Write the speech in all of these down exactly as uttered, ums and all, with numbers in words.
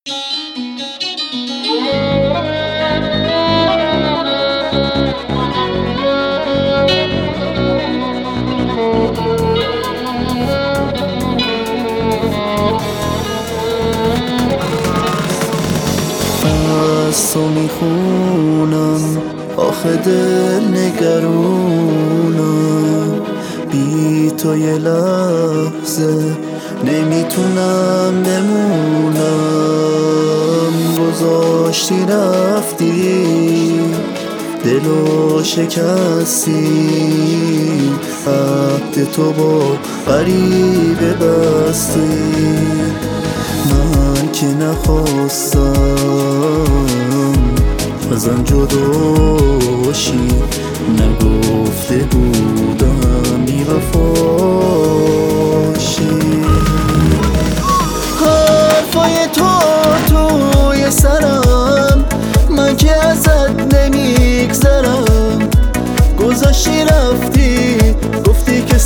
از تو میخونم آخه دل نگرونم، بی تو یه لحظه نمیتونم بمونم. گذاشتی رفتی دلو شکستی، عهد تو با غریبه بستی. من که نخواستم ازم جداشی، نگفته بودم بی وفاشی. حرفای تو توی سرم، من که ازت نمیگذرم. گذاشتی رفتی گفتی که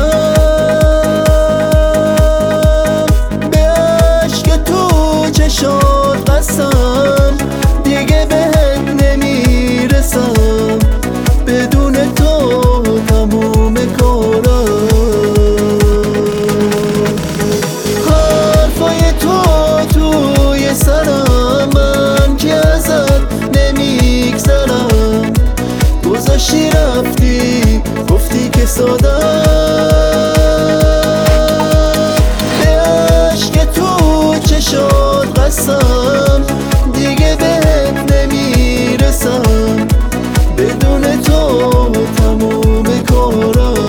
سادم، به عشق تو چشات قسم دیگه بهت نمیرسم. بدون تو تموم کارم. حرفای تو توی سرم، من که ازت نمیگذرم. گذاشتی رفتی گفتی که سادم، به عشق تو چشات قسم دیگه بهت نمیرسم. بدون تو تموم کارم.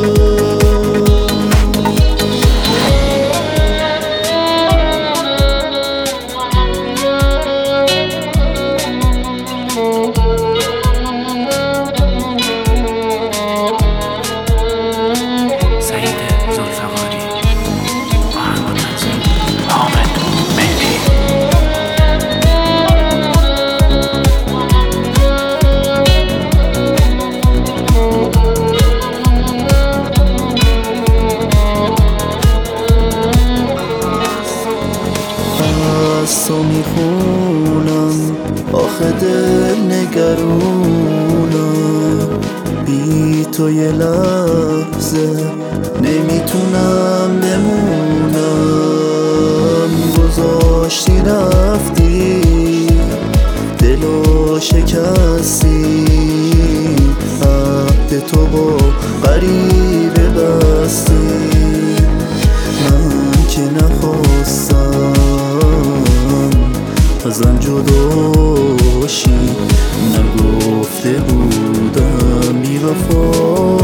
از تو میخونم آخه دل نگرونم، بی تو یه لحظه نمیتونم بمونم. گذاشتی رفتی دلو شکستی، عهد تو با غریبه بستی. من که نخواستم ازم جداشی، نگفته بودم بی وفا.